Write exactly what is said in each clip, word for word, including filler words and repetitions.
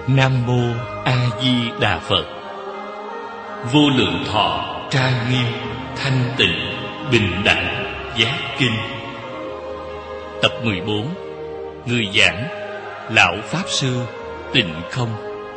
Nam Mô A Di Đà Phật. Vô lượng thọ trang nghiêm thanh tịnh bình đẳng giác kinh. Tập mười bốn. Người giảng Lão Pháp Sư Tịnh Không.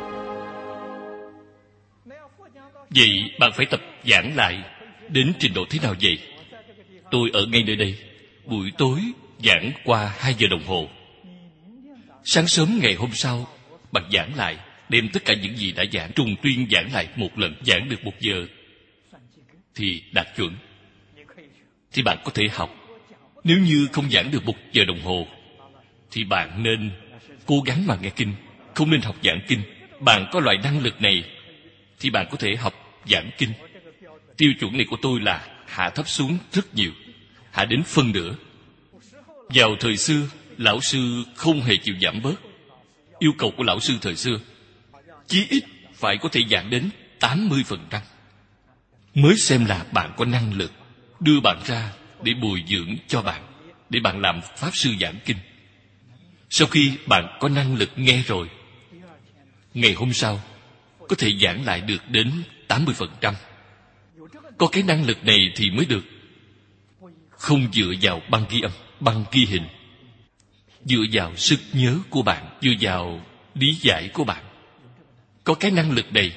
Vậy bạn phải tập giảng lại đến trình độ thế nào vậy? Tôi ở ngay nơi đây. Buổi tối giảng qua hai giờ đồng hồ. Sáng sớm ngày hôm sau bạn giảng lại, đem tất cả những gì đã giảng trùng tuyên giảng lại một lần. Giảng được một giờ thì đạt chuẩn, thì bạn có thể học. Nếu như không giảng được một giờ đồng hồ thì bạn nên cố gắng mà nghe kinh, không nên học giảng kinh. Bạn có loại năng lực này thì bạn có thể học giảng kinh. Tiêu chuẩn này của tôi là hạ thấp xuống rất nhiều, hạ đến phân nửa. Vào thời xưa, lão sư không hề chịu giảm bớt. Yêu cầu của lão sư thời xưa chí ít phải có thể giảng đến tám mươi phần trăm mới xem là bạn có năng lực, đưa bạn ra để bồi dưỡng cho bạn, để bạn làm pháp sư giảng kinh. Sau khi bạn có năng lực nghe rồi, ngày hôm sau có thể giảng lại được đến tám mươi phần trăm. Có cái năng lực này thì mới được. Không dựa vào băng ghi âm, băng ghi hình, dựa vào sức nhớ của bạn, dựa vào lý giải của bạn. Có cái năng lực này,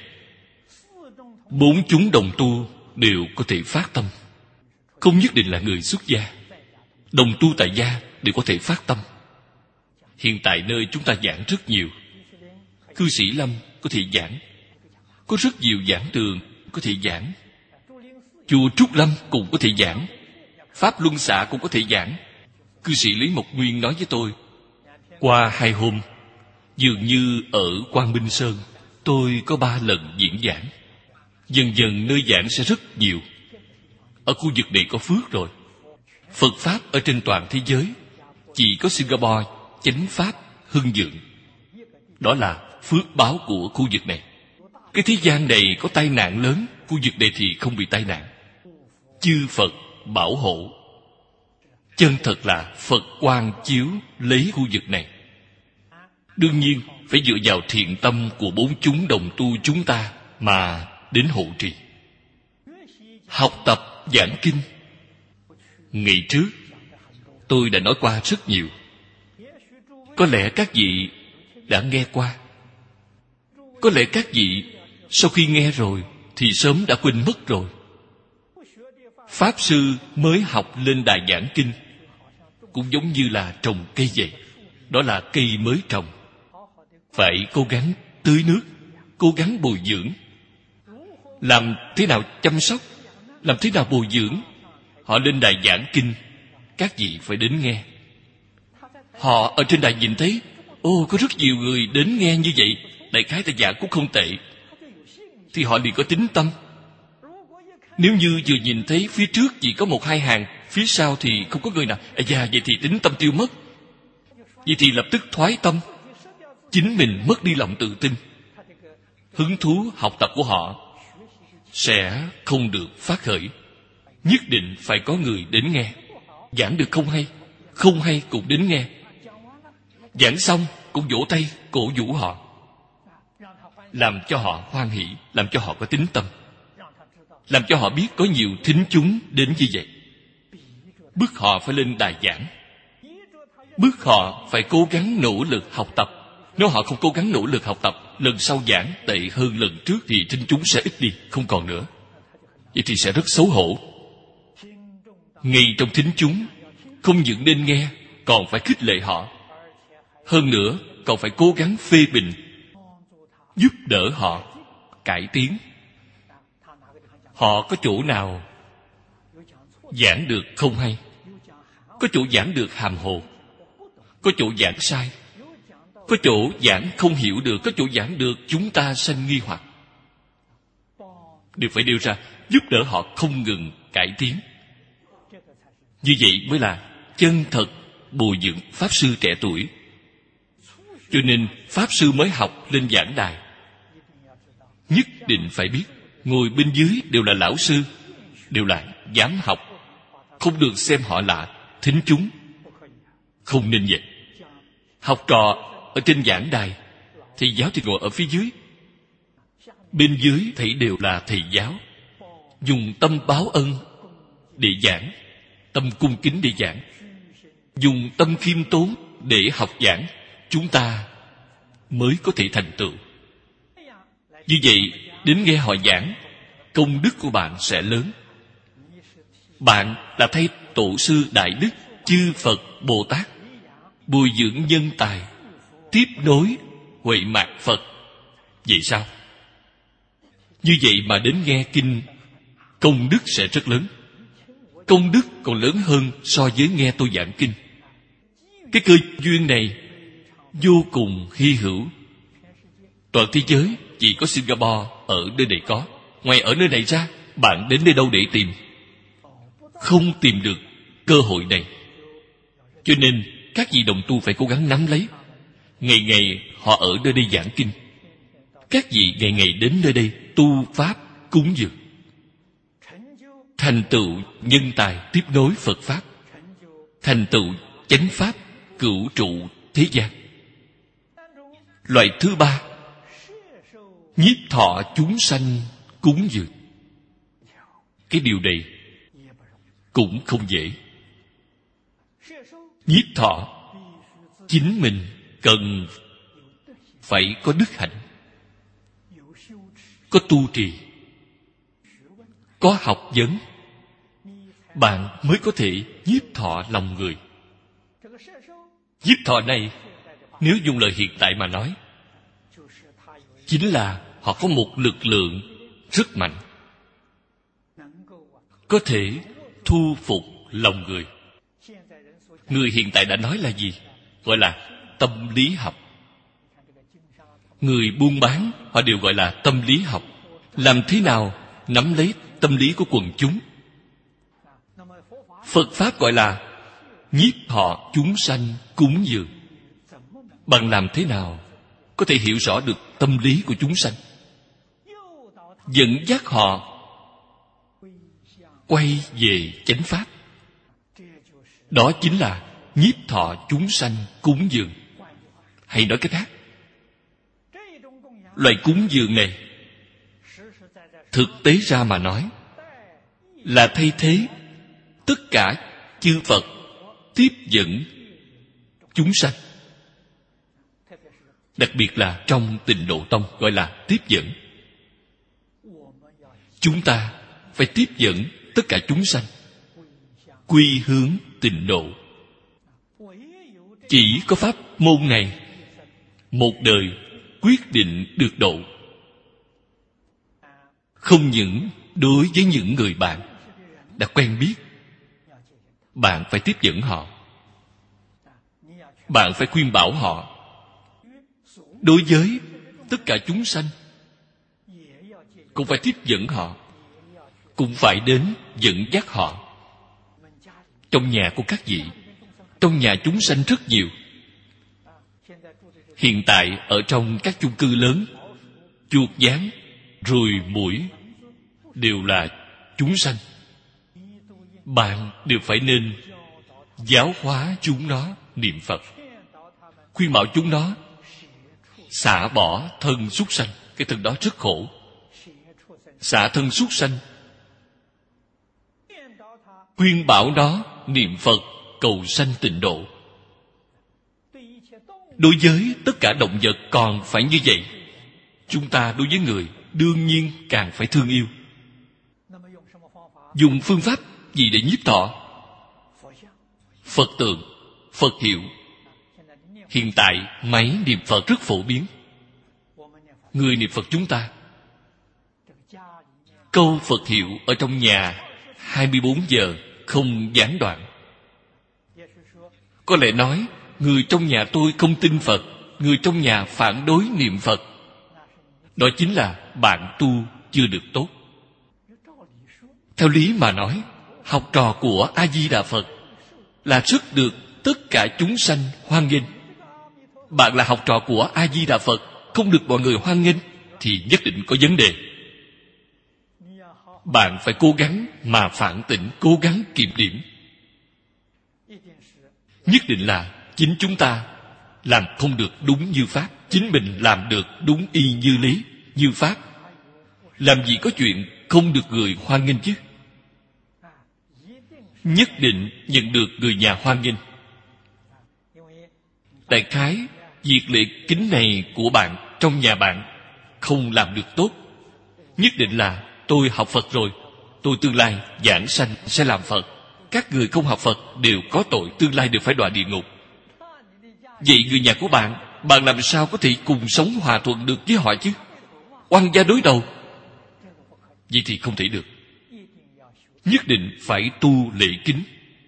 bốn chúng đồng tu đều có thể phát tâm. Không nhất định là người xuất gia, đồng tu tại gia đều có thể phát tâm. Hiện tại nơi chúng ta giảng rất nhiều. Cư Sĩ Lâm có thể giảng, có rất nhiều giảng đường có thể giảng. Chùa Trúc Lâm cũng có thể giảng, Pháp Luân Xạ cũng có thể giảng. Cư sĩ Lý Mộc Nguyên nói với tôi, qua hai hôm, dường như ở Quang Minh Sơn tôi có ba lần diễn giảng. Dần dần nơi giảng sẽ rất nhiều. Ở khu vực này có phước rồi. Phật Pháp ở trên toàn thế giới chỉ có Singapore chánh Pháp hưng vượng. Đó là phước báo của khu vực này. Cái thế gian này có tai nạn lớn, khu vực này thì không bị tai nạn. Chư Phật bảo hộ. Chân thật là Phật quang chiếu lấy khu vực này. Đương nhiên phải dựa vào thiện tâm của bốn chúng đồng tu chúng ta mà đến hộ trì. Học tập giảng kinh, ngày trước tôi đã nói qua rất nhiều. Có lẽ các vị đã nghe qua. Có lẽ các vị sau khi nghe rồi thì sớm đã quên mất rồi. Pháp sư mới học lên đài giảng kinh cũng giống như là trồng cây vậy. Đó là cây mới trồng, phải cố gắng tưới nước, cố gắng bồi dưỡng. Làm thế nào chăm sóc, làm thế nào bồi dưỡng? Họ lên đài giảng kinh, các vị phải đến nghe. Họ ở trên đài nhìn thấy, ô, có rất nhiều người đến nghe như vậy, đại khái ta giảng cũng không tệ, thì họ liền có tín tâm. Nếu như vừa nhìn thấy phía trước chỉ có một hai hàng, phía sau thì không có người nào, à da, vậy thì tín tâm tiêu mất. Vậy thì lập tức thoái tâm, chính mình mất đi lòng tự tin. Hứng thú học tập của họ sẽ không được phát khởi. Nhất định phải có người đến nghe. Giảng được không hay, không hay cũng đến nghe. Giảng xong cũng vỗ tay cổ vũ họ, làm cho họ hoan hỷ, làm cho họ có tín tâm, làm cho họ biết có nhiều thính chúng đến như vậy. Bức họ phải lên đài giảng, bức họ phải cố gắng nỗ lực học tập. Nếu họ không cố gắng nỗ lực học tập, lần sau giảng tệ hơn lần trước thì thính chúng sẽ ít đi, không còn nữa. Vậy thì sẽ rất xấu hổ. Ngay trong thính chúng, không những nên nghe, còn phải khích lệ họ. Hơn nữa, còn phải cố gắng phê bình, giúp đỡ họ cải tiến. Họ có chỗ nào giảng được không hay, có chỗ giảng được hàm hồ, có chỗ giảng sai, có chỗ giảng không hiểu được, có chỗ giảng được chúng ta sanh nghi hoặc, đều phải đưa ra, giúp đỡ họ không ngừng cải tiến. Như vậy mới là chân thật bồi dưỡng Pháp sư trẻ tuổi. Cho nên Pháp sư mới học lên giảng đài, nhất định phải biết ngồi bên dưới đều là lão sư, đều là dám học, không được xem họ là thính chúng. Không nên vậy. Học trò ở trên giảng đài Thầy giáo thì ngồi ở phía dưới. Bên dưới thầy đều là thầy giáo, dùng tâm báo ân để giảng, tâm cung kính để giảng, dùng tâm khiêm tốn để học giảng, chúng ta mới có thể thành tựu. Như vậy, đến nghe họ giảng, công đức của bạn sẽ lớn. Bạn là thay tổ sư đại đức, chư Phật Bồ Tát bồi dưỡng nhân tài, tiếp nối huệ mạc Phật. Vậy sao? Như vậy mà đến nghe kinh, công đức sẽ rất lớn. Công đức còn lớn hơn so với nghe tôi giảng kinh. Cái cơ duyên này vô cùng hy hữu. Toàn thế giới chỉ có Singapore ở nơi này có. Ngoài ở nơi này ra, bạn đến nơi đâu để tìm? Không tìm được cơ hội này. Cho nên các vị đồng tu phải cố gắng nắm lấy. Ngày ngày họ ở nơi đây giảng kinh. Các vị ngày ngày đến nơi đây tu pháp cúng dường, thành tựu nhân tài tiếp nối Phật pháp, thành tựu chánh pháp cửu trụ thế gian. Loại thứ ba, nhiếp thọ chúng sanh cúng dường. Cái điều này cũng không dễ. Nhiếp thọ chính mình cần phải có đức hạnh, có tu trì, có học vấn, bạn mới có thể nhiếp thọ lòng người. Nhiếp thọ này, nếu dùng lời hiện tại mà nói, chính là họ có một lực lượng rất mạnh, có thể thu phục lòng người. Người hiện tại đã nói là gì? Gọi là tâm lý học. Người buôn bán họ đều gọi là tâm lý học. Làm thế nào nắm lấy tâm lý của quần chúng? Phật pháp gọi là nhiếp thọ chúng sanh cúng dường. Bạn làm thế nào có thể hiểu rõ được tâm lý của chúng sanh, dẫn dắt họ quay về chánh pháp? Đó chính là nhiếp thọ chúng sanh cúng dường. Hay nói cách khác, loại cúng dường này thực tế ra mà nói là thay thế tất cả chư Phật tiếp dẫn chúng sanh. Đặc biệt là trong Tịnh Độ Tông gọi là tiếp dẫn. Chúng ta phải tiếp dẫn tất cả chúng sanh quy hướng tịnh độ. Chỉ có pháp môn này một đời quyết định được độ. Không những đối với những người bạn đã quen biết, bạn phải tiếp dẫn họ, bạn phải khuyên bảo họ. Đối với tất cả chúng sanh cũng phải tiếp dẫn họ, cũng phải đến dẫn dắt họ. Trong nhà của các vị, trong nhà chúng sanh rất nhiều. Hiện tại ở trong các chung cư lớn, chuột gián, ruồi muỗi đều là chúng sanh. Bạn đều phải nên giáo hóa chúng nó niệm Phật, khuyên bảo chúng nó xả bỏ thân súc sanh. Cái thân đó rất khổ. Xả thân súc sanh, khuyên bảo nó niệm Phật cầu sanh tịnh độ. Đối với tất cả động vật còn phải như vậy, chúng ta đối với người đương nhiên càng phải thương yêu. Dùng phương pháp gì để nhiếp thọ? Phật tượng, Phật hiệu. Hiện tại máy niệm Phật rất phổ biến. Người niệm Phật chúng ta câu Phật hiệu ở trong nhà hai mươi bốn giờ không gián đoạn. Có lẽ nói, người trong nhà tôi không tin Phật, người trong nhà phản đối niệm Phật. Đó chính là bạn tu chưa được tốt. Theo lý mà nói, học trò của A-di-đà Phật là rất được tất cả chúng sanh hoan nghênh. Bạn là học trò của A-di-đà Phật, không được mọi người hoan nghênh thì nhất định có vấn đề. Bạn phải cố gắng mà phản tỉnh, cố gắng kiểm điểm. Nhất định là chính chúng ta làm không được đúng như pháp, chính mình làm được đúng y như lý, như pháp. Làm gì có chuyện không được người hoan nghênh chứ? Nhất định nhận được người nhà hoan nghênh. Đại khái việc lễ kính này của bạn trong nhà bạn không làm được tốt, nhất định là tôi học Phật rồi, tôi tương lai giảng sanh sẽ làm Phật. Các người không học Phật đều có tội, tương lai đều phải đọa địa ngục. Vậy người nhà của bạn, bạn làm sao có thể cùng sống hòa thuận được với họ chứ? Oan gia đối đầu. Vậy thì không thể được. Nhất định phải tu lễ kính.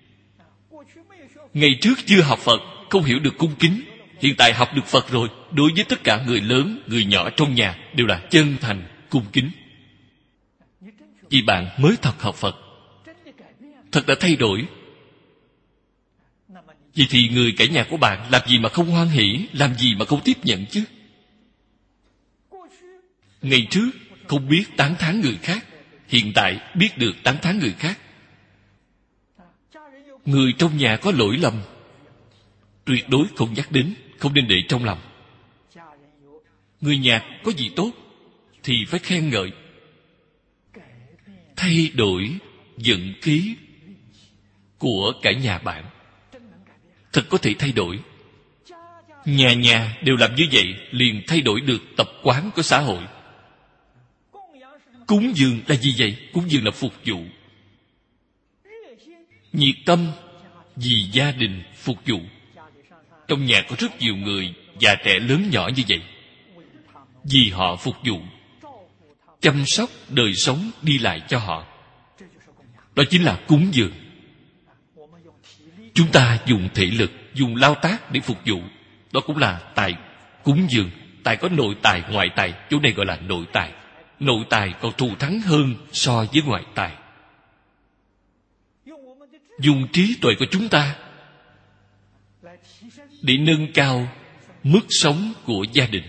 Ngày trước chưa học Phật, không hiểu được cung kính. Hiện tại học được Phật rồi, đối với tất cả người lớn, người nhỏ trong nhà đều là chân thành, cung kính. Vì bạn mới thật học Phật, thật đã thay đổi. Vậy thì người cả nhà của bạn làm gì mà không hoan hỷ, làm gì mà không tiếp nhận chứ? Ngày trước không biết tán thán người khác, hiện tại biết được tán thán người khác. Người trong nhà có lỗi lầm, tuyệt đối không nhắc đến, không nên để trong lòng. Người nhà có gì tốt thì phải khen ngợi. Thay đổi vận khí của cả nhà bạn, thật có thể thay đổi. Nhà nhà đều làm như vậy, liền thay đổi được tập quán của xã hội. Cúng dường là gì vậy? Cúng dường là phục vụ. Nhiệt tâm vì gia đình phục vụ. Trong nhà có rất nhiều người già trẻ lớn nhỏ như vậy, vì họ phục vụ, chăm sóc đời sống đi lại cho họ. Đó chính là cúng dường. Chúng ta dùng thể lực, dùng lao tác để phục vụ, đó cũng là tài cúng dường. Tài có nội tài, ngoại tài. Chỗ này gọi là nội tài. Nội tài còn thù thắng hơn so với ngoại tài. Dùng trí tuệ của chúng ta để nâng cao mức sống của gia đình.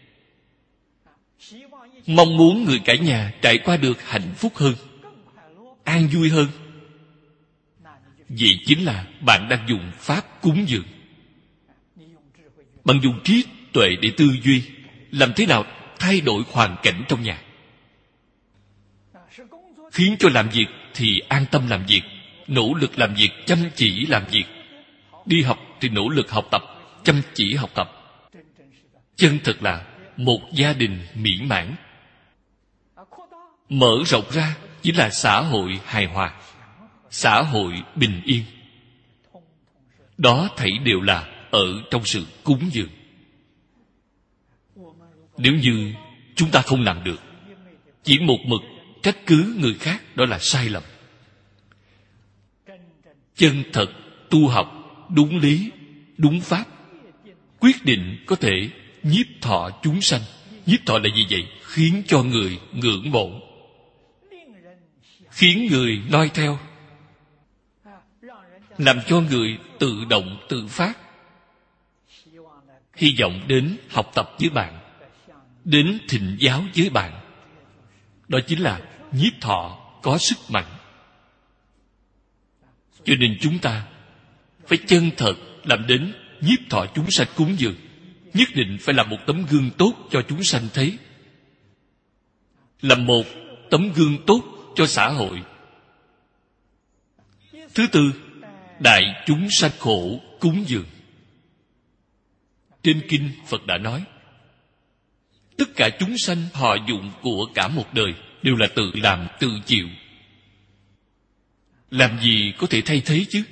Mong muốn người cả nhà trải qua được hạnh phúc hơn, an vui hơn. Vậy chính là bạn đang dùng pháp cúng dường. Bạn dùng trí tuệ để tư duy, làm thế nào thay đổi hoàn cảnh trong nhà, khiến cho làm việc thì an tâm làm việc, nỗ lực làm việc, chăm chỉ làm việc. Đi học thì nỗ lực học tập, chăm chỉ học tập. Chân thật là một gia đình mỹ mãn. Mở rộng ra chính là xã hội hài hòa, xã hội bình yên. Đó thảy đều là ở trong sự cúng dường. Nếu như chúng ta không làm được, chỉ một mực trách cứ người khác, đó là sai lầm. Chân thật tu học đúng lý, đúng pháp, quyết định có thể nhiếp thọ chúng sanh. Nhiếp thọ là gì vậy? Khiến cho người ngưỡng mộ, khiến người noi theo, làm cho người tự động tự phát, hy vọng đến học tập với bạn, đến thịnh giáo với bạn. Đó chính là nhiếp thọ có sức mạnh. Cho nên chúng ta phải chân thật làm đến nhiếp thọ chúng sanh cúng dường. Nhất định phải làm một tấm gương tốt cho chúng sanh thấy, làm một tấm gương tốt cho xã hội. Thứ tư, đại chúng sanh khổ cúng dường. Trên kinh Phật đã nói, tất cả chúng sanh họ dụng của cả một đời đều là tự làm tự chịu. Làm gì có thể thay thế chứ?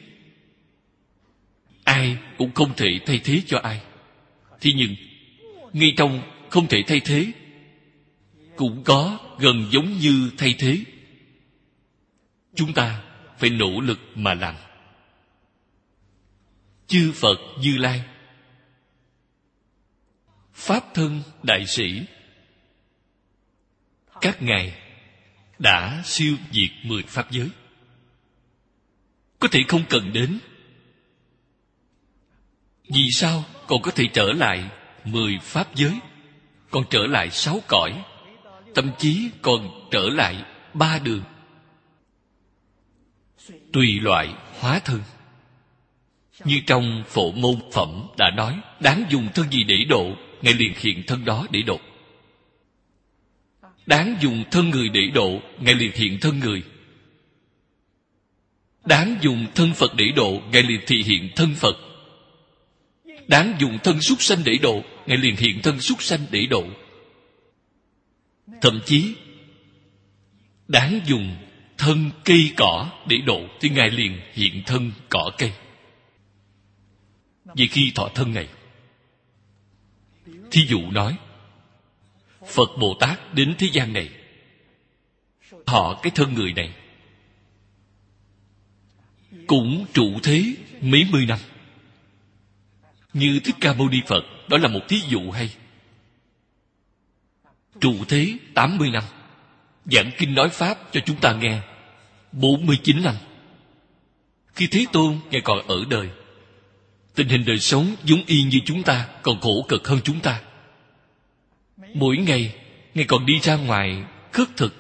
Ai cũng không thể thay thế cho ai. Thế nhưng ngay trong không thể thay thế cũng có gần giống như thay thế. Chúng ta phải nỗ lực mà làm. Chư Phật Như Lai, Pháp thân đại sĩ, các ngài đã siêu diệt mười pháp giới. Có thể không cần đến. Vì sao còn có thể trở lại mười pháp giới, còn trở lại sáu cõi, thậm chí còn trở lại ba đường? Tùy loại hóa thân. Như trong Phổ Môn Phẩm đã nói, đáng dùng thân gì để độ, Ngài liền hiện thân đó để độ. Đáng dùng thân người để độ, Ngài liền hiện thân người. Đáng dùng thân Phật để độ, Ngài liền thị hiện thân Phật. Đáng dùng thân súc sanh để độ, Ngài liền hiện thân súc sanh để độ. Thậm chí đáng dùng thân cây cỏ để độ, thì Ngài liền hiện thân cỏ cây. Vì khi thọ thân Ngài, thí dụ nói, Phật Bồ Tát đến thế gian này, thọ cái thân người này, cũng trụ thế mấy mươi năm. Như Thích Ca Mâu Ni Phật, đó là một thí dụ hay. Trụ thế tám mươi năm, giảng kinh nói Pháp cho chúng ta nghe bốn mươi chín năm. Khi Thế Tôn Ngài còn ở đời, tình hình đời sống giống y như chúng ta, còn khổ cực hơn chúng ta. Mỗi ngày Ngài còn đi ra ngoài khất thực.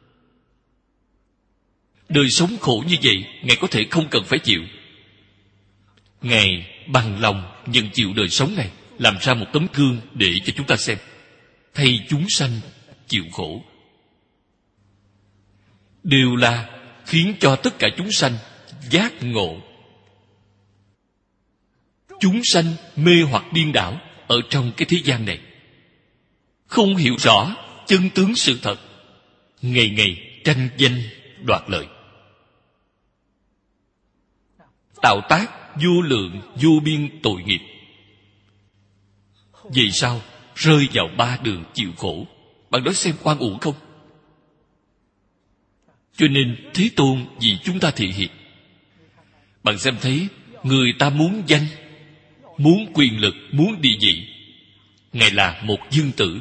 Đời sống khổ như vậy, Ngài có thể không cần phải chịu. Ngài bằng lòng nhận chịu đời sống này, làm ra một tấm gương để cho chúng ta xem, thay chúng sanh chịu khổ. Đều là khiến cho tất cả chúng sanh giác ngộ. Chúng sanh mê hoặc điên đảo ở trong cái thế gian này, không hiểu rõ chân tướng sự thật, ngày ngày tranh danh đoạt lợi, tạo tác vô lượng vô biên tội nghiệp. Vì sao rơi vào ba đường chịu khổ? Bạn nói xem oan uổng không? Cho nên Thế Tôn vì chúng ta thị hiện. Bạn xem thấy người ta muốn danh, muốn quyền lực, muốn địa vị, Ngài là một dương tử.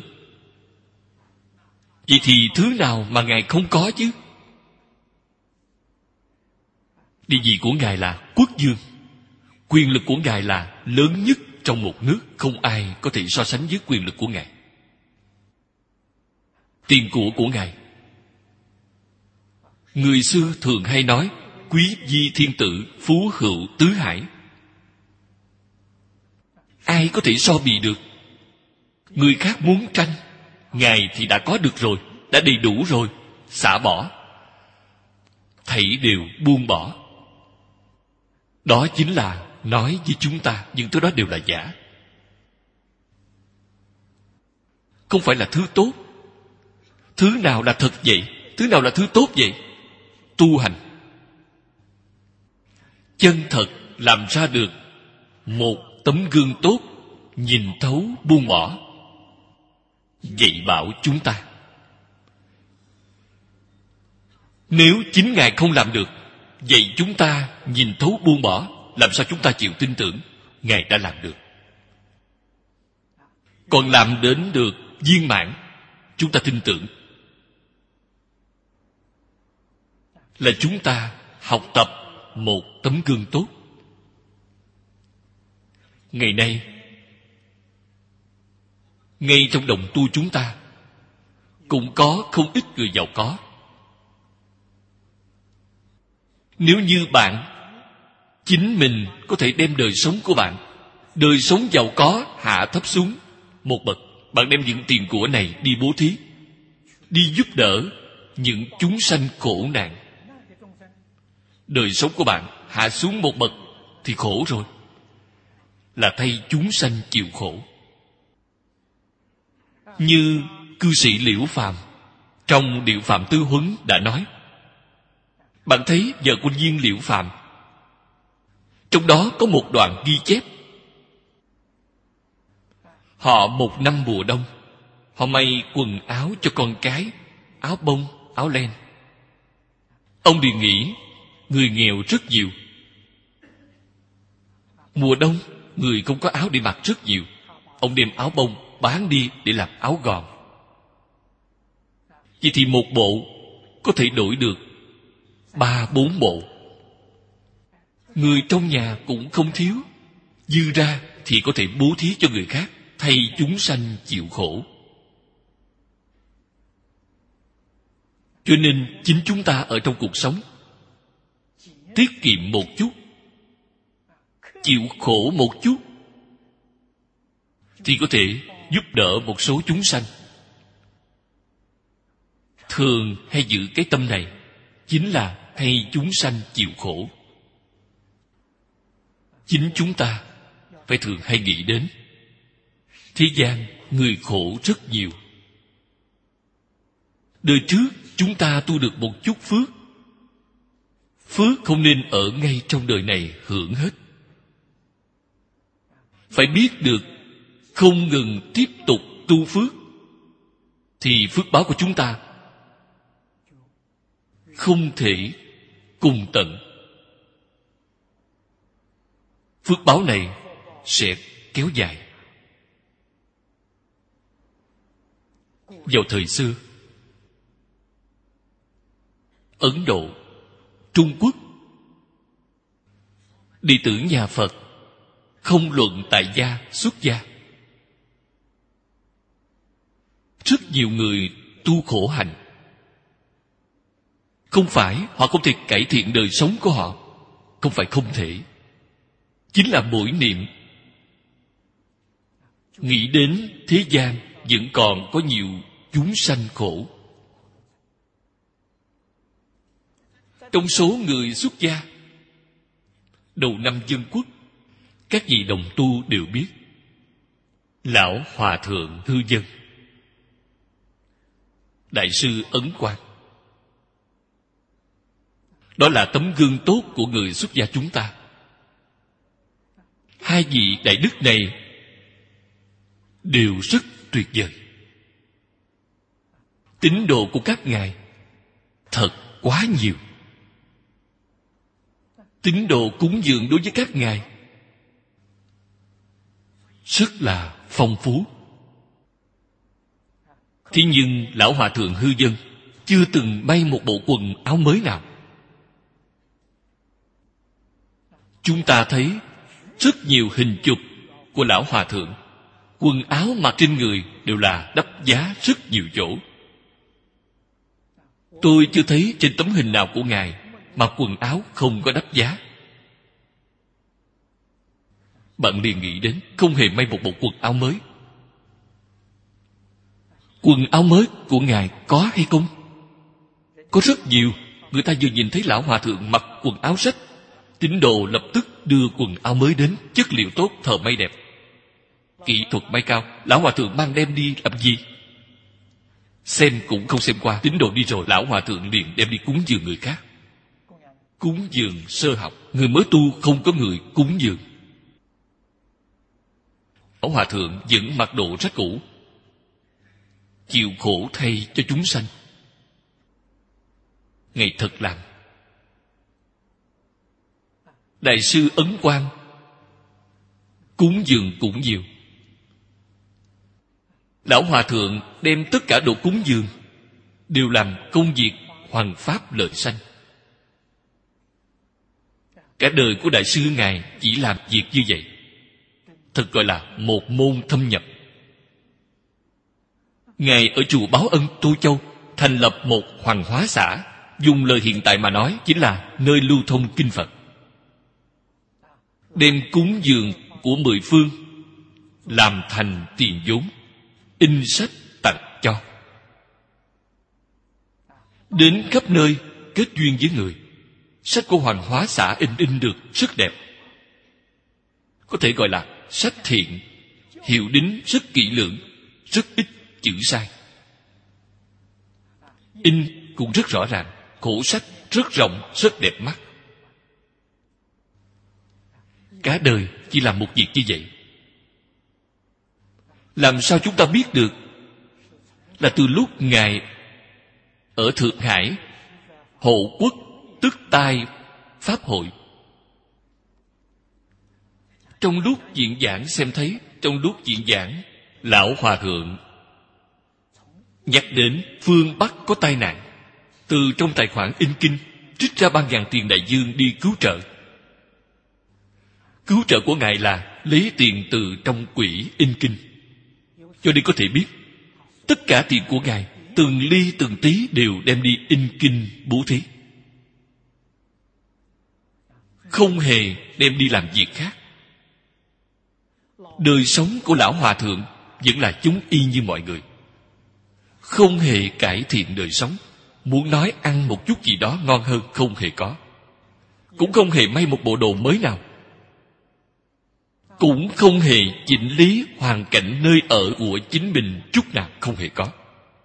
Vậy thì thứ nào mà Ngài không có chứ? Địa vị của Ngài là quốc vương, quyền lực của Ngài là lớn nhất trong một nước, không ai có thể so sánh với quyền lực của Ngài. Tiền của của Ngài, người xưa thường hay nói quý vi thiên tử, phú hữu tứ hải. Ai có thể so bì được? Người khác muốn tranh, Ngài thì đã có được rồi, đã đầy đủ rồi, xả bỏ, thảy đều buông bỏ. Đó chính là nói với chúng ta những thứ đó đều là giả, không phải là thứ tốt. Thứ nào là thật vậy? Thứ nào là thứ tốt vậy? Tu hành chân thật làm ra được một tấm gương tốt, nhìn thấu buông bỏ, dạy bảo chúng ta. Nếu chính Ngài không làm được, vậy chúng ta nhìn thấu buông bỏ, làm sao chúng ta chịu tin tưởng Ngài đã làm được? Còn làm đến được viên mãn, chúng ta tin tưởng là chúng ta học tập một tấm gương tốt. Ngày nay, ngay trong đồng tu chúng ta cũng có không ít người giàu có. Nếu như bạn chính mình có thể đem đời sống của bạn, đời sống giàu có hạ thấp xuống một bậc, bạn đem những tiền của này đi bố thí, đi giúp đỡ những chúng sanh khổ nạn, đời sống của bạn hạ xuống một bậc thì khổ rồi, là thay chúng sanh chịu khổ. Như cư sĩ Liễu Phàm trong Điệu Phạm Tư Huấn đã nói, bạn thấy vợ quân viên Liễu Phàm, trong đó có một đoạn ghi chép, họ một năm mùa đông, họ may quần áo cho con cái, áo bông, áo len. Ông liền nghĩ người nghèo rất nhiều, mùa đông người không có áo để mặc rất nhiều, ông đem áo bông bán đi để làm áo gòn. Vậy thì một bộ có thể đổi được ba bốn bộ. Người trong nhà cũng không thiếu, dư ra thì có thể bố thí cho người khác, thay chúng sanh chịu khổ. Cho nên chính chúng ta ở trong cuộc sống tiết kiệm một chút, chịu khổ một chút thì có thể giúp đỡ một số chúng sanh. Thường hay giữ cái tâm này, chính là hay chúng sanh chịu khổ. Chính chúng ta phải thường hay nghĩ đến thế gian người khổ rất nhiều. Đời trước chúng ta tu được một chút phước. Phước không nên ở ngay trong đời này hưởng hết. Phải biết được không ngừng tiếp tục tu phước, thì phước báo của chúng ta không thể cùng tận. Phước báo này sẽ kéo dài. Vào thời xưa, Ấn Độ, Trung Quốc, đệ tử nhà Phật không luận tại gia xuất gia, rất nhiều người tu khổ hạnh. Không phải họ không thể cải thiện đời sống của họ, không phải không thể, chính là mỗi niệm nghĩ đến thế gian vẫn còn có nhiều chúng sanh khổ. Trong số người xuất gia đầu năm Dân Quốc, các vị đồng tu đều biết Lão Hòa Thượng Hư Dân, Đại sư Ấn Quang. Đó là tấm gương tốt của người xuất gia chúng ta. Hai vị đại đức này đều rất tuyệt vời. Tín đồ của các ngài thật quá nhiều. Tín đồ cúng dường đối với các ngài rất là phong phú. Thế nhưng Lão Hòa Thượng Hư Dân chưa từng may một bộ quần áo mới nào. Chúng ta thấy rất nhiều hình chụp của Lão Hòa Thượng, quần áo mặc trên người đều là đắp giá rất nhiều chỗ. Tôi chưa thấy trên tấm hình nào của ngài mà quần áo không có đắp giá. Bạn liền nghĩ đến không hề may một bộ quần áo mới. Quần áo mới của ngài có hay không? Có rất nhiều. Người ta vừa nhìn thấy Lão Hòa Thượng mặc quần áo rách, tín đồ lập tức đưa quần áo mới đến, chất liệu tốt, thợ may đẹp, kỹ thuật may cao. Lão Hòa Thượng mang đem đi làm gì? Xem cũng không xem qua. Tín đồ đi rồi, Lão Hòa Thượng liền đem đi cúng dường người khác. Cúng dường sơ học. Người mới tu không có người cúng dường. Lão Hòa Thượng vẫn mặc đồ rách cũ, chịu khổ thay cho chúng sanh. Ngài thật làm. Đại sư Ấn Quang cúng dường cũng nhiều. Lão Hòa Thượng đem tất cả đồ cúng dường đều làm công việc hoằng pháp lợi sanh. Cả đời của Đại sư Ngài chỉ làm việc như vậy, thật gọi là một môn thâm nhập. Ngài ở chùa Báo Ân Tô Châu thành lập một hoàng hóa xã, dùng lời hiện tại mà nói chính là nơi lưu thông kinh Phật. Đem cúng dường của mười phương làm thành tiền vốn, in sách tặng cho. Đến khắp nơi kết duyên với người. Sách của hoàng hóa xã in in được rất đẹp, có thể gọi là sách thiện, hiệu đính rất kỹ lưỡng, rất ít chữ sai. In cũng rất rõ ràng, khổ sách rất rộng, rất đẹp mắt. Cả đời chỉ làm một việc như vậy. Làm sao chúng ta biết được? Là từ lúc Ngài ở Thượng Hải hộ quốc tức tai pháp hội, trong lúc diễn giảng xem thấy, trong lúc diễn giảng Lão Hòa Thượng nhắc đến phương Bắc có tai nạn, từ trong tài khoản in kinh trích ra ba ngàn tiền đại dương đi cứu trợ. Cứu trợ của Ngài là lấy tiền từ trong quỹ in kinh. Cho nên có thể biết tất cả tiền của Ngài từng ly từng tí đều đem đi in kinh bố thí, không hề đem đi làm việc khác. Đời sống của lão hòa thượng vẫn là chúng y như mọi người, không hề cải thiện đời sống. Muốn nói ăn một chút gì đó ngon hơn không hề có, cũng không hề may một bộ đồ mới nào, cũng không hề chỉnh lý hoàn cảnh nơi ở của chính mình chút nào, không hề có.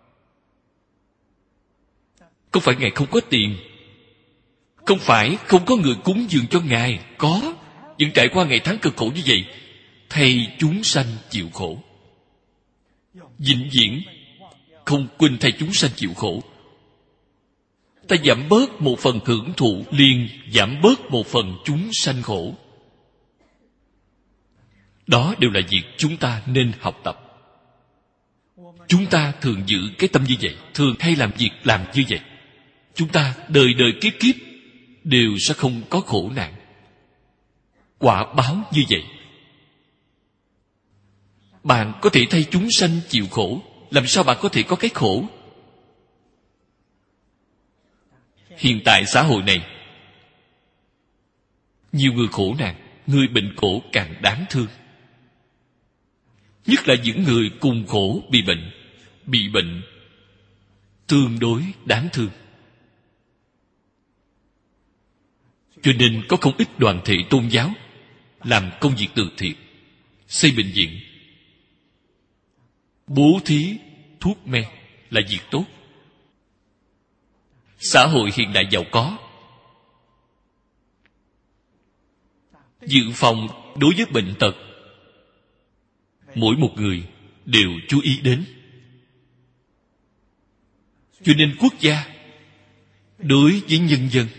Không phải Ngài không có tiền, không phải không có người cúng dường cho Ngài, có, vẫn trải qua ngày tháng cực khổ như vậy, thay chúng sanh chịu khổ, vĩnh viễn không quên thay chúng sanh chịu khổ. Ta giảm bớt một phần hưởng thụ, liền giảm bớt một phần chúng sanh khổ. Đó đều là việc chúng ta nên học tập. Chúng ta thường giữ cái tâm như vậy, thường hay làm việc làm như vậy, chúng ta đời đời kiếp kiếp đều sẽ không có khổ nạn. Quả báo như vậy. Bạn có thể thay chúng sanh chịu khổ, làm sao bạn có thể có cái khổ? Hiện tại xã hội này, nhiều người khổ nạn, người bệnh khổ càng đáng thương. Nhất là những người cùng khổ bị bệnh, bị bệnh tương đối đáng thương. Cho nên có không ít đoàn thể tôn giáo làm công việc từ thiện, xây bệnh viện, bố thí thuốc men là việc tốt. Xã hội hiện đại giàu có, dự phòng đối với bệnh tật, mỗi một người đều chú ý đến. Cho nên quốc gia đối với nhân dân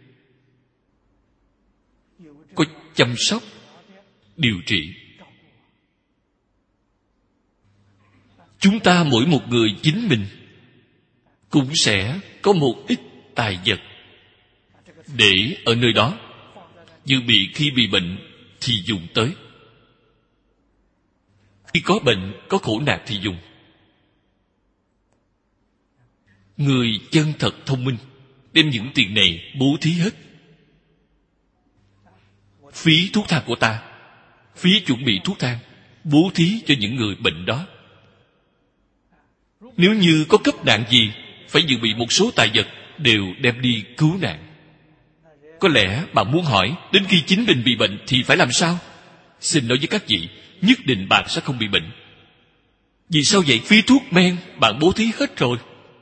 có chăm sóc, điều trị. Chúng ta mỗi một người chính mình cũng sẽ có một ít tài vật để ở nơi đó, dự bị khi bị bệnh thì dùng tới, khi có bệnh có khổ nạn thì dùng. Người chân thật thông minh đem những tiền này bố thí hết. Phí thuốc thang của ta, phí chuẩn bị thuốc thang, bố thí cho những người bệnh đó. Nếu như có cấp nạn gì, phải dự bị một số tài vật, đều đem đi cứu nạn. Có lẽ bạn muốn hỏi, đến khi chính mình bị bệnh thì phải làm sao? Xin nói với các vị, nhất định bạn sẽ không bị bệnh. Vì sao vậy? Phí thuốc men bạn bố thí hết rồi.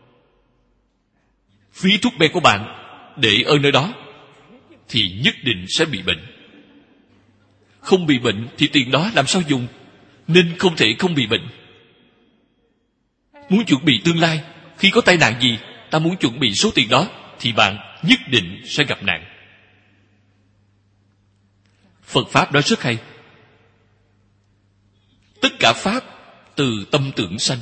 Phí thuốc men của bạn để ở nơi đó thì nhất định sẽ bị bệnh. Không bị bệnh thì tiền đó làm sao dùng? Nên không thể không bị bệnh. Muốn chuẩn bị tương lai, khi có tai nạn gì, ta muốn chuẩn bị số tiền đó, thì bạn nhất định sẽ gặp nạn. Phật Pháp đó rất hay. Tất cả Pháp từ tâm tưởng sanh.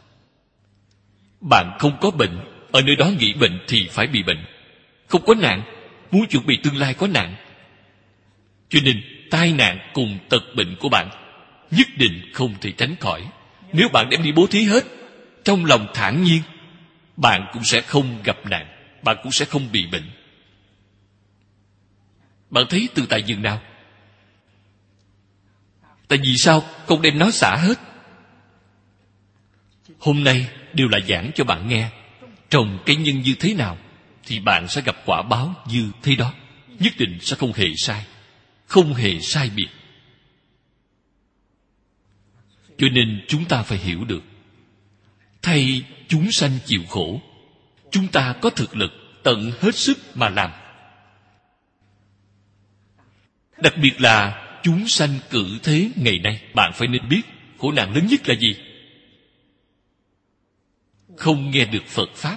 Bạn không có bệnh, ở nơi đó nghĩ bệnh thì phải bị bệnh. Không có nạn, muốn chuẩn bị tương lai có nạn. Cho nên tai nạn cùng tật bệnh của bạn nhất định không thể tránh khỏi. Nếu bạn đem đi bố thí hết, trong lòng thản nhiên, bạn cũng sẽ không gặp nạn, bạn cũng sẽ không bị bệnh. Bạn thấy từ tại dường nào? Tại vì sao không đem nó xả hết? Hôm nay đều là giảng cho bạn nghe. Trồng cây nhân như thế nào thì bạn sẽ gặp quả báo như thế đó. Nhất định sẽ không hề sai, không hề sai biệt. Cho nên chúng ta phải hiểu được, thay chúng sanh chịu khổ, chúng ta có thực lực tận hết sức mà làm. Đặc biệt là chúng sanh cử thế ngày nay, bạn phải nên biết khổ nạn lớn nhất là gì? Không nghe được Phật Pháp.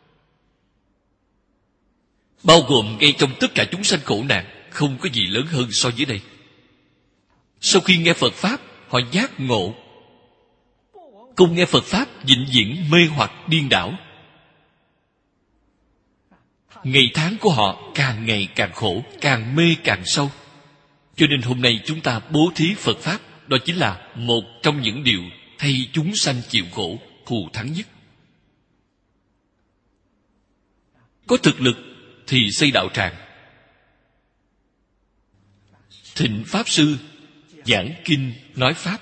Bao gồm ngay trong tất cả chúng sanh khổ nạn, không có gì lớn hơn so với đây. Sau khi nghe Phật Pháp, họ giác ngộ. Không nghe Phật Pháp, vĩnh viễn mê hoặc điên đảo. Ngày tháng của họ càng ngày càng khổ, càng mê càng sâu. Cho nên hôm nay chúng ta bố thí Phật Pháp, đó chính là một trong những điều thay chúng sanh chịu khổ thù thắng nhất. Có thực lực thì xây đạo tràng, thịnh Pháp Sư, giảng kinh nói pháp,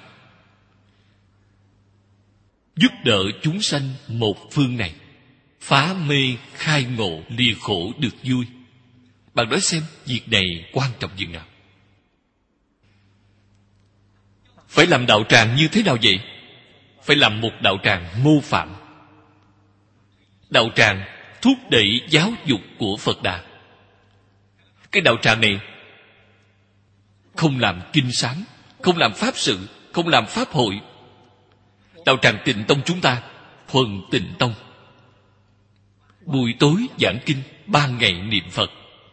giúp đỡ chúng sanh một phương này phá mê khai ngộ, lìa khổ được vui. Bạn nói xem việc này quan trọng dường nào. Phải làm đạo tràng như thế nào vậy? Phải làm một đạo tràng mô phạm. Đạo tràng thúc đẩy giáo dục của Phật Đà. Cái đạo tràng này không làm kinh sám, không làm pháp sự, không làm pháp hội. Đạo tràng Tịnh Tông chúng ta thuần Tịnh Tông. Buổi tối giảng kinh, ban ngày niệm Phật.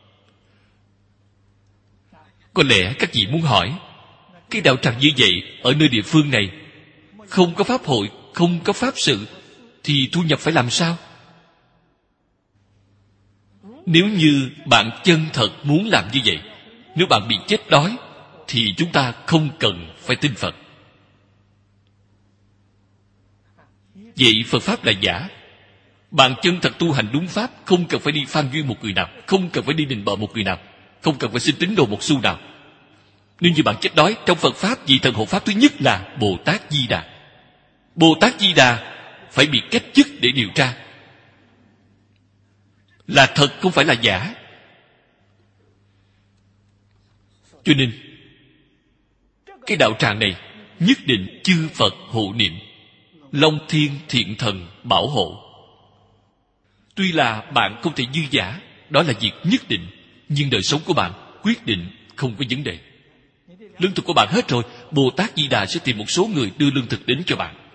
Có lẽ các vị muốn hỏi, cái đạo tràng như vậy ở nơi địa phương này không có pháp hội, không có pháp sự thì thu nhập phải làm sao? Nếu như bạn chân thật muốn làm như vậy, nếu bạn bị chết đói thì chúng ta không cần phải tin Phật. Vậy Phật Pháp là giả. Bạn chân thật tu hành đúng Pháp, không cần phải đi phan duyên một người nào, không cần phải đi đình bợ một người nào, không cần phải xin tín đồ một xu nào. Nếu như bạn chết đói, trong Phật Pháp, vị thần hộ Pháp thứ nhất là Bồ Tát Di Đà. Bồ Tát Di Đà phải bị cách chức để điều tra. Là thật, không phải là giả. Cho nên cái đạo tràng này nhất định chư Phật hộ niệm, Long Thiên Thiện Thần bảo hộ. Tuy là bạn không thể dư giả, đó là việc nhất định, nhưng đời sống của bạn quyết định không có vấn đề. Lương thực của bạn hết rồi, Bồ Tát Di Đà sẽ tìm một số người đưa lương thực đến cho bạn.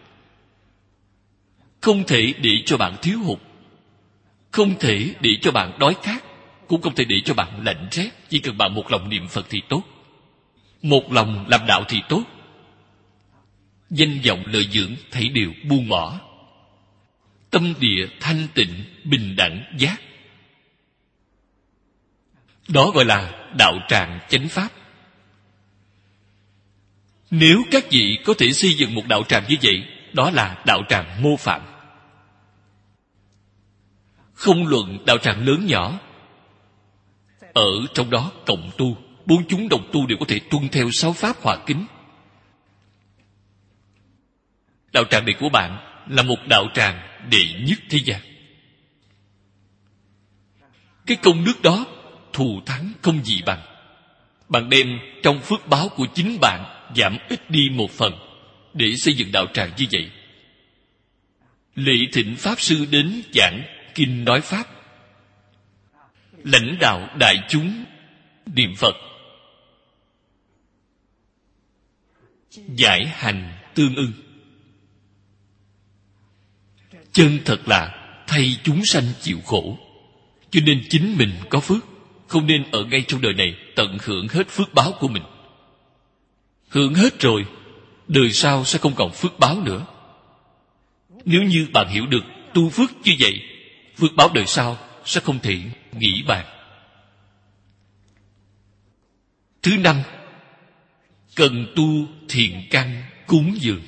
Không thể để cho bạn thiếu hụt, không thể để cho bạn đói khát, cũng không thể để cho bạn lạnh rét. Chỉ cần bạn một lòng niệm Phật thì tốt, một lòng làm đạo thì tốt. Danh vọng lợi dưỡng thảy đều buông bỏ. Tâm địa thanh tịnh, bình đẳng giác. Đó gọi là đạo tràng chánh pháp. Nếu các vị có thể xây dựng một đạo tràng như vậy, đó là đạo tràng mô phạm. Không luận đạo tràng lớn nhỏ, ở trong đó cộng tu, bốn chúng đồng tu đều có thể tuân theo sáu pháp hòa kính. Đạo tràng này của bạn là một đạo tràng đệ nhất thế gian. Cái công đức đó thù thắng không gì bằng. Bạn đem trong phước báo của chính bạn giảm ít đi một phần để xây dựng đạo tràng như vậy. Lễ thỉnh Pháp Sư đến giảng kinh nói Pháp, lãnh đạo đại chúng niệm Phật, giải hành tương ưng, chân thật là thay chúng sanh chịu khổ. Cho nên chính mình có phước, không nên ở ngay trong đời này tận hưởng hết phước báo của mình. Hưởng hết rồi, đời sau sẽ không còn phước báo nữa. Nếu như bạn hiểu được tu phước như vậy, phước báo đời sau sẽ không thể nghĩ bàn. Thứ năm, cần tu thiện căn cúng dường.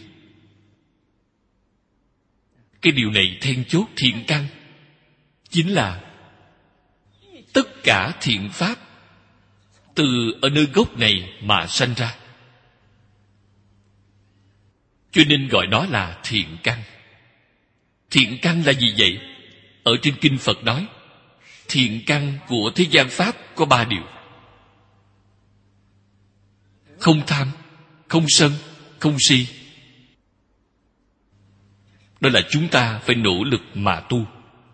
Cái điều này then chốt. Thiện căn chính là tất cả thiện pháp từ ở nơi gốc này mà sanh ra, cho nên gọi nó là thiện căn. Thiện căn là gì vậy? Ở trên kinh Phật nói, thiện căn của thế gian pháp có ba điều: không tham, không sân, không si. Đó là chúng ta phải nỗ lực mà tu.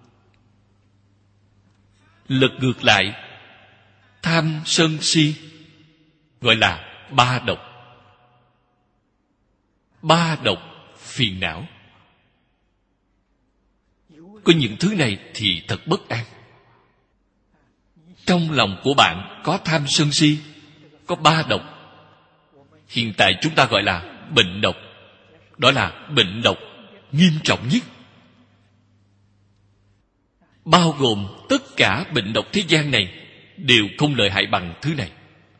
Lật ngược lại, tham sân si gọi là ba độc. Ba độc phiền não. Có những thứ này thì thật bất an. Trong lòng của bạn có tham sân si, có ba độc. Hiện tại chúng ta gọi là bệnh độc. Đó là bệnh độc nghiêm trọng nhất, bao gồm tất cả bệnh độc thế gian này đều không lợi hại bằng thứ này.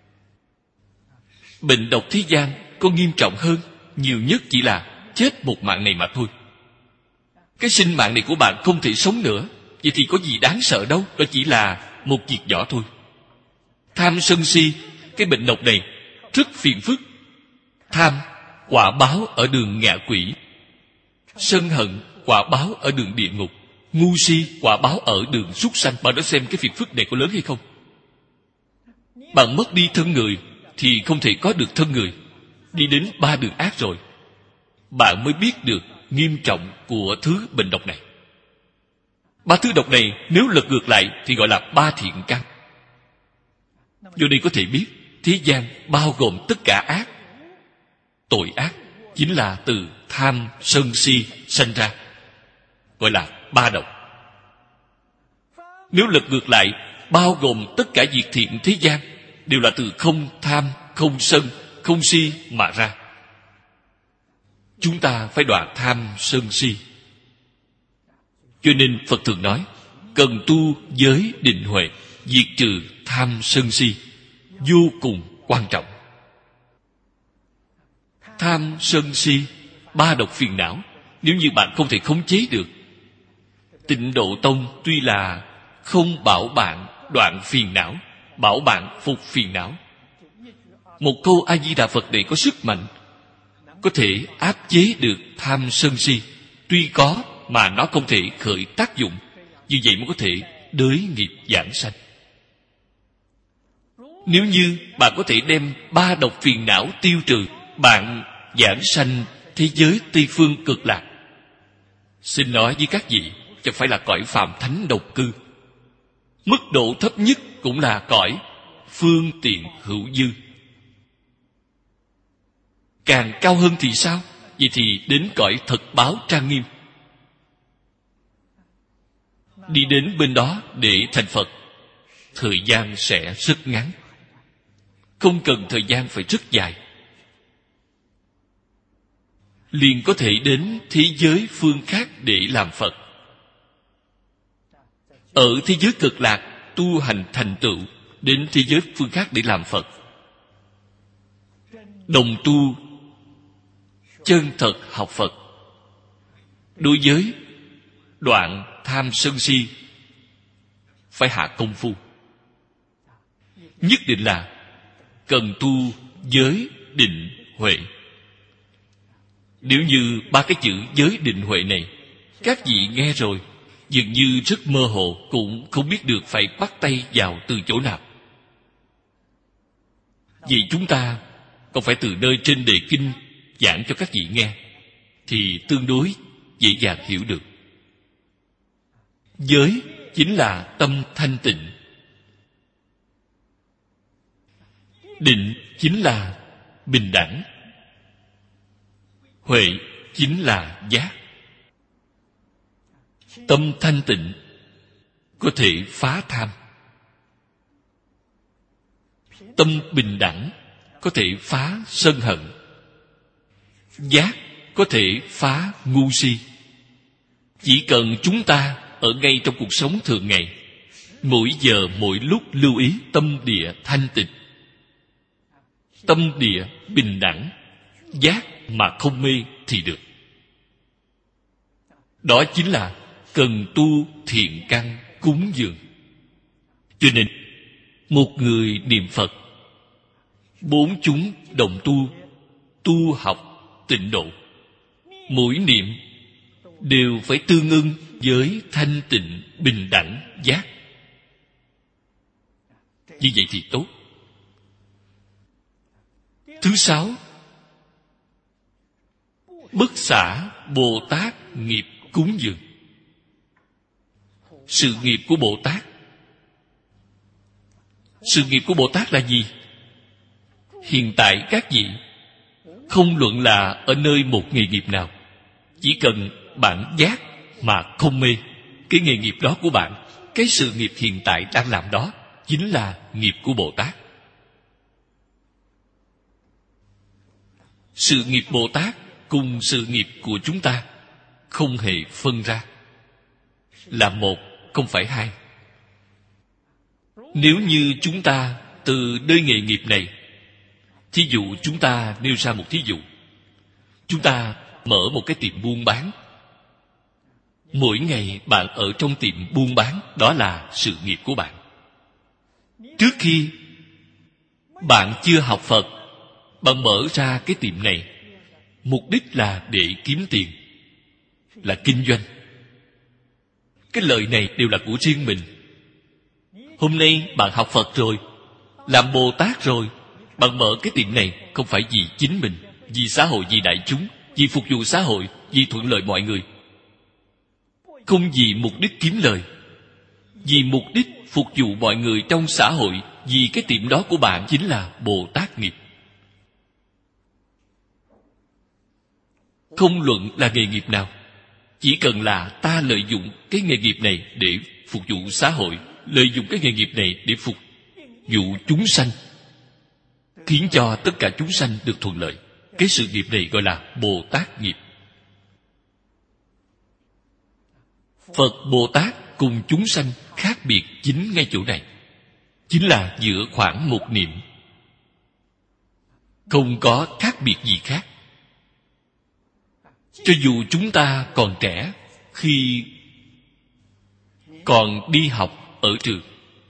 Bệnh độc thế gian có nghiêm trọng hơn, nhiều nhất chỉ là chết một mạng này mà thôi. Cái sinh mạng này của bạn không thể sống nữa, vậy thì có gì đáng sợ đâu, đó chỉ là một việc nhỏ thôi. Tham sân si, cái bệnh độc này rất phiền phức, tham, quả báo ở đường ngạ quỷ. Sân hận, quả báo ở đường địa ngục. Ngu si, quả báo ở đường súc sanh. Bạn đã xem cái phiền phức này có lớn hay không? Bạn mất đi thân người thì không thể có được thân người. Đi đến ba đường ác rồi, bạn mới biết được nghiêm trọng của thứ bệnh độc này. Ba thứ độc này nếu lật ngược lại thì gọi là ba thiện căn. Do đây có thể biết thế gian bao gồm tất cả ác. Tội ác chính là từ tham sân si sanh ra, gọi là ba độc. Nếu lật ngược lại, bao gồm tất cả việc thiện thế gian đều là từ không tham, không sân, không si mà ra. Chúng ta phải đoạn tham sân si. Cho nên Phật thường nói cần tu giới định huệ, diệt trừ tham sân si, vô cùng quan trọng. Tham sân si, ba độc phiền não, nếu như bạn không thể khống chế được, Tịnh Độ Tông tuy là không bảo bạn đoạn phiền não, bảo bạn phục phiền não. Một câu A Di Đà Phật này có sức mạnh, có thể áp chế được tham sân si. Tuy có mà nó không thể khởi tác dụng, như vậy mới có thể đới nghiệp giảng sanh. Nếu như bạn có thể đem ba độc phiền não tiêu trừ, bạn giảng sanh thế giới Tây Phương Cực Lạc. Xin nói với các vị, chẳng phải là cõi phàm thánh độc cư. Mức độ thấp nhất cũng là cõi phương tiện hữu dư. Càng cao hơn thì sao? Vậy thì đến cõi thật báo trang nghiêm. Đi đến bên đó để thành Phật, thời gian sẽ rất ngắn, không cần thời gian phải rất dài, liền có thể đến thế giới phương khác để làm Phật. Ở thế giới Cực Lạc tu hành thành tựu, đến thế giới phương khác để làm Phật. Đồng tu chân thật học Phật. Đối với đoạn tham sân si phải hạ công phu, nhất định là cần tu giới định huệ. Nếu như ba cái chữ giới định huệ này các vị nghe rồi, dường như rất mơ hồ, cũng không biết được phải bắt tay vào từ chỗ nào. Vì chúng ta còn phải từ nơi trên đề kinh giảng cho các vị nghe, thì tương đối dễ dàng hiểu được. Giới chính là tâm thanh tịnh, định chính là bình đẳng, huệ chính là giác. Tâm thanh tịnh có thể phá tham, tâm bình đẳng có thể phá sân hận, giác có thể phá ngu si. Chỉ cần chúng ta ở ngay trong cuộc sống thường ngày, mỗi giờ mỗi lúc lưu ý tâm địa thanh tịnh, tâm địa bình đẳng, giác mà không mê thì được. Đó chính là cần tu thiện căn cúng dường. Cho nên một người niệm Phật, bốn chúng đồng tu, tu học tịnh độ, mỗi niệm đều phải tương ưng với thanh tịnh bình đẳng giác. Như vậy thì tốt. Thứ sáu, bất xả Bồ Tát nghiệp cúng dường. Sự nghiệp của Bồ Tát, sự nghiệp của Bồ Tát là gì? Hiện tại các vị, không luận là ở nơi một nghề nghiệp nào, chỉ cần bạn giác mà không mê, cái nghề nghiệp đó của bạn, cái sự nghiệp hiện tại đang làm đó chính là nghiệp của Bồ Tát. Sự nghiệp Bồ Tát cùng sự nghiệp của chúng ta không hề phân ra, là một, không phải hai. Nếu như chúng ta từ nơi nghề nghiệp này, thí dụ chúng ta nêu ra một thí dụ, chúng ta mở một cái tiệm buôn bán. Mỗi ngày bạn ở trong tiệm buôn bán, đó là sự nghiệp của bạn. Trước khi bạn chưa học Phật, bạn mở ra cái tiệm này, mục đích là để kiếm tiền, là kinh doanh. Cái lợi này đều là của riêng mình. Hôm nay bạn học Phật rồi, làm Bồ Tát rồi, bạn mở cái tiệm này không phải vì chính mình, vì xã hội, vì đại chúng, vì phục vụ xã hội, vì thuận lợi mọi người. Không vì mục đích kiếm lời, vì mục đích phục vụ mọi người trong xã hội, vì cái tiệm đó của bạn chính là Bồ Tát nghiệp. Không luận là nghề nghiệp nào, chỉ cần là ta lợi dụng cái nghề nghiệp này để phục vụ xã hội, lợi dụng cái nghề nghiệp này để phục vụ chúng sanh, khiến cho tất cả chúng sanh được thuận lợi, cái sự nghiệp này gọi là Bồ Tát nghiệp. Phật Bồ Tát cùng chúng sanh khác biệt chính ngay chỗ này, chính là giữa khoảng một niệm, không có khác biệt gì khác. Cho dù chúng ta còn trẻ, khi còn đi học ở trường,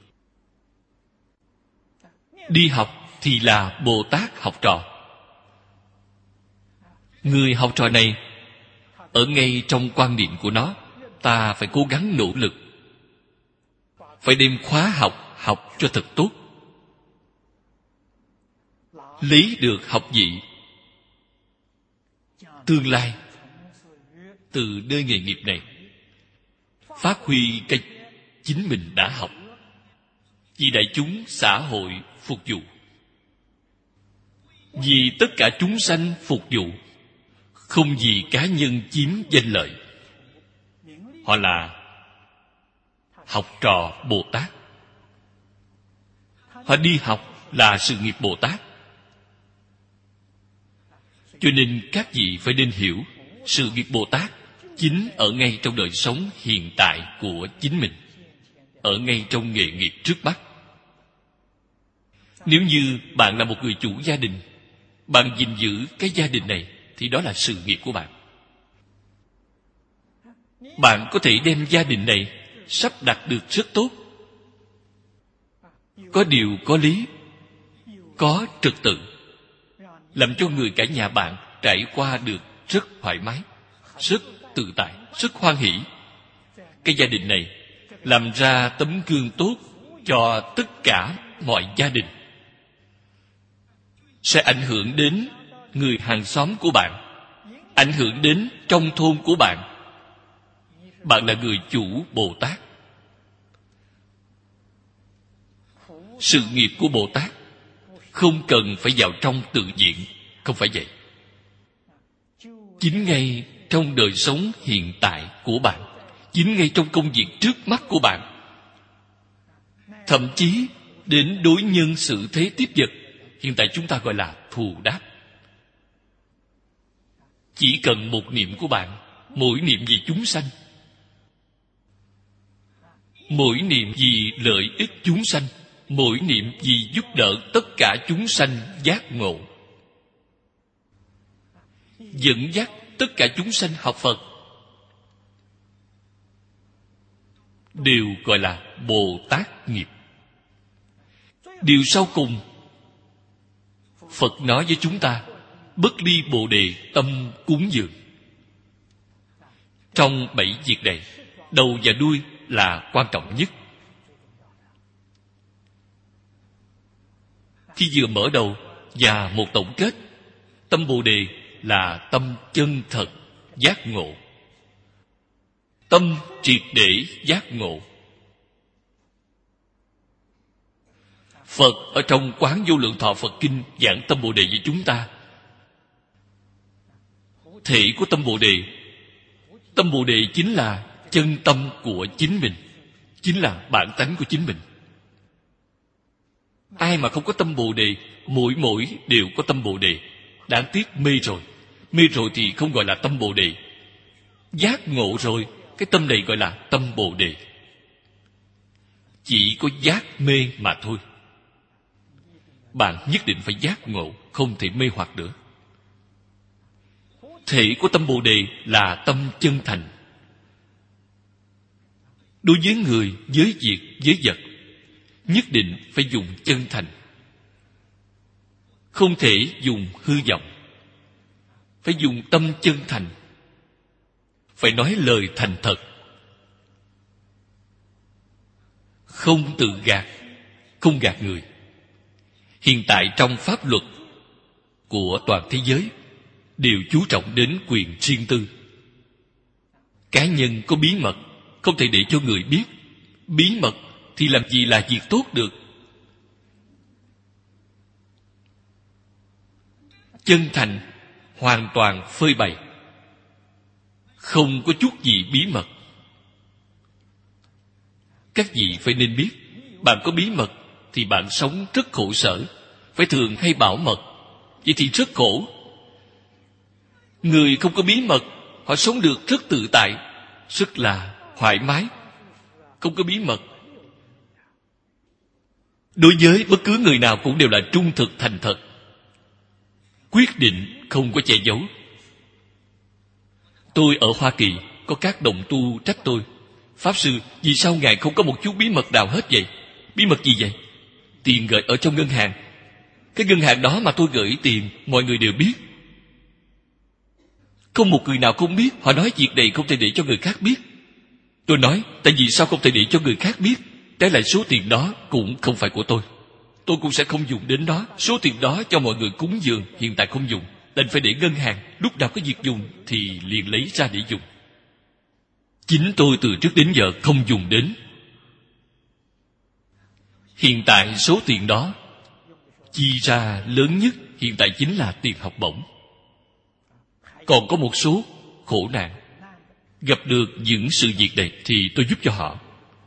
đi học thì là Bồ Tát học trò. Người học trò này, ở ngay trong quan niệm của nó, ta phải cố gắng nỗ lực, phải đem khóa học học cho thật tốt, lấy được học vị, tương lai từ nơi nghề nghiệp này phát huy cái chính mình đã học, vì đại chúng xã hội phục vụ, vì tất cả chúng sanh phục vụ, không vì cá nhân chiếm danh lợi. Họ là học trò Bồ Tát. Họ đi học là sự nghiệp Bồ Tát. Cho nên các vị phải nên hiểu, sự nghiệp Bồ Tát chính ở ngay trong đời sống hiện tại của chính mình, ở ngay trong nghề nghiệp trước mắt. Nếu như bạn là một người chủ gia đình, bạn gìn giữ cái gia đình này, thì đó là sự nghiệp của bạn. Bạn có thể đem gia đình này sắp đặt được rất tốt, có điều có lý, có trật tự, làm cho người cả nhà bạn trải qua được rất thoải mái, rất tự tại, rất hoan hỷ. Cái gia đình này làm ra tấm gương tốt cho tất cả mọi gia đình, sẽ ảnh hưởng đến người hàng xóm của bạn, ảnh hưởng đến trong thôn của bạn. Bạn là người chủ Bồ Tát. Sự nghiệp của Bồ Tát không cần phải vào trong tự viện, không phải vậy. Chính ngay trong đời sống hiện tại của bạn, chính ngay trong công việc trước mắt của bạn, thậm chí đến đối nhân xử thế tiếp vật, hiện tại chúng ta gọi là thù đáp. Chỉ cần một niệm của bạn, mỗi niệm vì chúng sanh, mỗi niệm vì lợi ích chúng sanh, mỗi niệm vì giúp đỡ tất cả chúng sanh giác ngộ, dẫn dắt tất cả chúng sanh học Phật, đều gọi là Bồ Tát nghiệp. Điều sau cùng, Phật nói với chúng ta, bất ly bồ đề tâm cúng dường. Trong bảy việc này, đầu và đuôi là quan trọng nhất. Khi vừa mở đầu và một tổng kết, tâm bồ đề là tâm chân thật giác ngộ, tâm triệt để giác ngộ. Phật ở trong Quán Vô Lượng Thọ Phật Kinh giảng tâm bồ đề với chúng ta. Thể của tâm bồ đề, tâm bồ đề chính là chân tâm của chính mình, chính là bản tánh của chính mình. Ai mà không có tâm bồ đề, mỗi mỗi đều có tâm bồ đề, đáng tiếc mê rồi. Mê rồi thì không gọi là tâm bồ đề. Giác ngộ rồi, cái tâm này gọi là tâm bồ đề. Chỉ có giác mê mà thôi. Bạn nhất định phải giác ngộ, không thể mê hoặc nữa. Thể của tâm bồ đề là tâm chân thành. Đối với người, với việc, với vật, nhất định phải dùng chân thành. không thể dùng hư vọng, phải dùng tâm chân thành, phải nói lời thành thật, không tự gạt, không gạt người. Hiện tại trong pháp luật của toàn thế giới đều chú trọng đến quyền riêng tư. Cá nhân có bí mật không thể để cho người biết. Bí mật thì làm gì là việc tốt được. Chân thành hoàn toàn phơi bày, không có chút gì bí mật. Các vị phải nên biết, bạn có bí mật thì bạn sống rất khổ sở, phải thường hay bảo mật, vậy thì rất khổ. Người không có bí mật, họ sống được rất tự tại, rất là thoải mái. Không có bí mật. Đối với bất cứ người nào cũng đều là trung thực thành thật, quyết định không có che giấu. Tôi ở Hoa Kỳ, có các đồng tu trách tôi: Pháp Sư, vì sao Ngài không có một chút bí mật nào hết vậy? Bí mật gì vậy? Tiền gửi ở trong ngân hàng. Cái ngân hàng đó mà tôi gửi tiền, mọi người đều biết. Không một người nào không biết. Họ nói việc này không thể để cho người khác biết. Tôi nói, tại vì sao không thể để cho người khác biết? Trái lại số tiền đó cũng không phải của tôi, tôi cũng sẽ không dùng đến nó. Số tiền đó cho mọi người cúng dường, hiện tại không dùng, đành phải để ngân hàng, lúc nào có việc dùng thì liền lấy ra để dùng. Chính tôi từ trước đến giờ không dùng đến. Hiện tại số tiền đó chi ra lớn nhất hiện tại chính là tiền học bổng. Còn có một số khổ nạn, gặp được những sự việc này thì tôi giúp cho họ.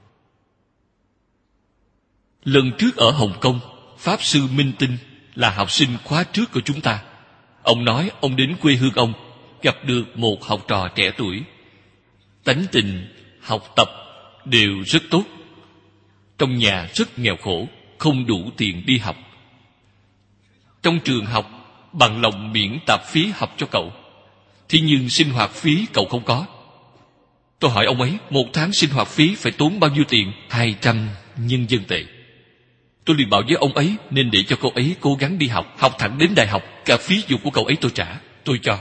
Lần trước ở Hồng Kông, Pháp Sư Minh Tinh là học sinh khóa trước của chúng ta. Ông nói ông đến quê hương ông, gặp được một học trò trẻ tuổi, tánh tình, học tập đều rất tốt. Trong nhà rất nghèo khổ, không đủ tiền đi học. Trong trường học bằng lòng miễn tạp phí học cho cậu, thế nhưng sinh hoạt phí cậu không có. Tôi hỏi ông ấy, một tháng sinh hoạt phí phải tốn bao nhiêu tiền? Hai trăm nhân dân tệ. Tôi liền bảo với ông ấy nên để cho cậu ấy cố gắng đi học, học thẳng đến đại học, cả phí dụng của cậu ấy tôi trả, tôi cho.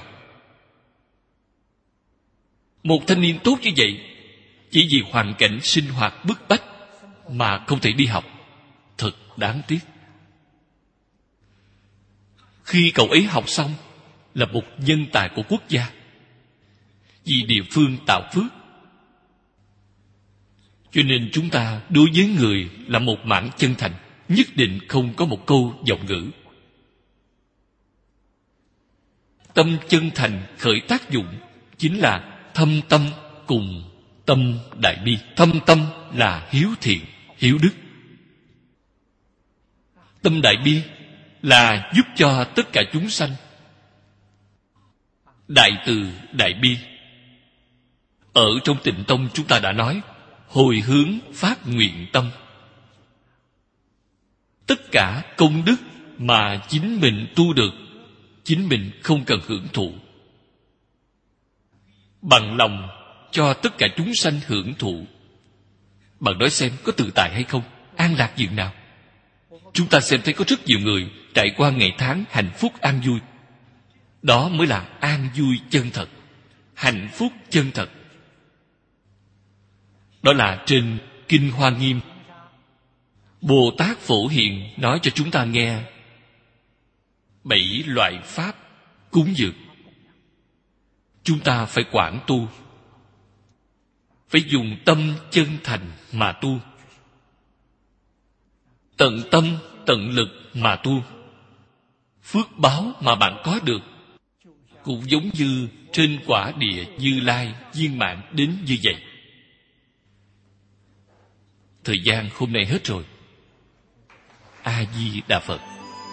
Một thanh niên tốt như vậy, chỉ vì hoàn cảnh sinh hoạt bức bách mà không thể đi học, thật đáng tiếc. Khi cậu ấy học xong là một nhân tài của quốc gia, vì địa phương tạo phước. Cho nên chúng ta đối với người là một mảng chân thành, nhất định không có một câu vọng ngữ. Tâm chân thành khởi tác dụng chính là thâm tâm cùng tâm đại bi. Thâm tâm là hiếu thiện, hiếu đức. Tâm đại bi là giúp cho tất cả chúng sanh. Đại từ đại bi. Ở trong Tịnh Tông chúng ta đã nói hồi hướng phát nguyện tâm. Tất cả công đức mà chính mình tu được, chính mình không cần hưởng thụ, bằng lòng cho tất cả chúng sanh hưởng thụ. Bạn nói xem có tự tại hay không? An lạc dường nào? Chúng ta xem thấy có rất nhiều người trải qua ngày tháng hạnh phúc an vui. Đó mới là an vui chân thật, hạnh phúc chân thật. Đó là trên Kinh Hoa Nghiêm, Bồ Tát Phổ Hiền nói cho chúng ta nghe bảy loại pháp cúng dường. Chúng ta phải quản tu, phải dùng tâm chân thành mà tu, tận tâm tận lực mà tu. Phước báo mà bạn có được cũng giống như trên quả địa Như Lai viên mãn đến như vậy. Thời gian hôm nay hết rồi. A Di Đà Phật.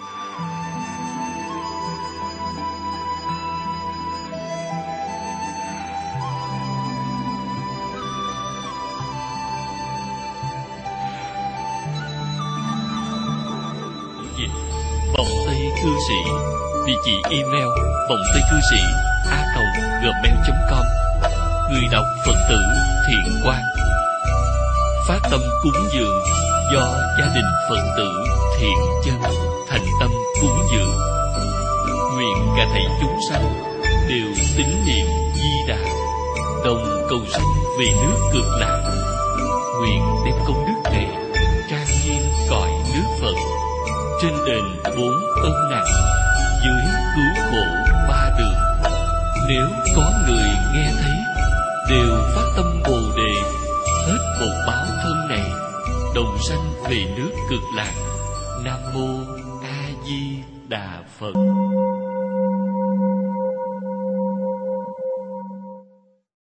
Vọng Tây Cư Sĩ. Địa chỉ email vọng tây cư sĩ a còng gmail chấm com. Người đọc Phật tử Thiện Quang. Phát tâm cúng dường do gia đình Phật tử Thiện Chân thành tâm cúng dường. Nguyện cả thảy chúng sanh đều tín niệm Di Đà, đồng cầu sanh về nước Cực Lạc. Nguyện đem công đức này trang nghiêm cõi nước Phật, trên đền bốn ân nặng, dưới cứu khổ ba đường. Nếu có người nghe thấy, đều phát tâm Bồ Đề, hết một báo thân này, đồng sanh về nước Cực Lạc. Nam mô A Di Đà Phật.